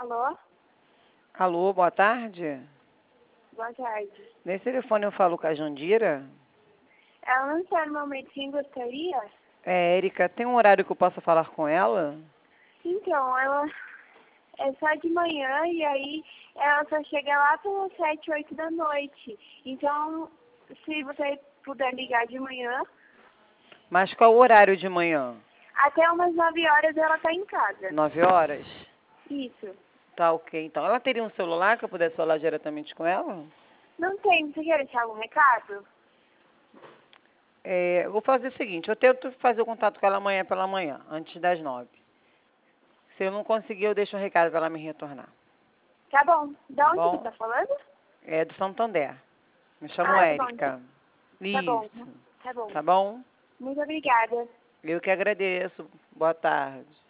Alô? Alô, boa tarde. Boa tarde. Nesse telefone eu falo com a Jandira. Ela não está no momento, quem gostaria? É, Érica, tem um horário que eu possa falar com ela? Então, ela é só de manhã e aí ela só chega lá pelas 7, 8 da noite. Então, se você puder ligar de manhã, Mas qual o horário de manhã? até umas 9 horas ela tá em casa. 9 horas? Isso. Tá ok, então. Ela teria um celular que eu pudesse falar diretamente com ela? Não tem, você quer deixar algum recado? Eu vou fazer o seguinte, eu tento fazer o contato com ela amanhã pela manhã, antes das 9. Se eu não conseguir, eu deixo um recado para ela me retornar. Tá bom. Da Tá onde você bom? tá falando? É do Santander. Me chamo Ah, tá bom. Érica. Tá bom. Isso. Tá bom. Tá bom? Muito obrigada. Eu que agradeço. Boa tarde.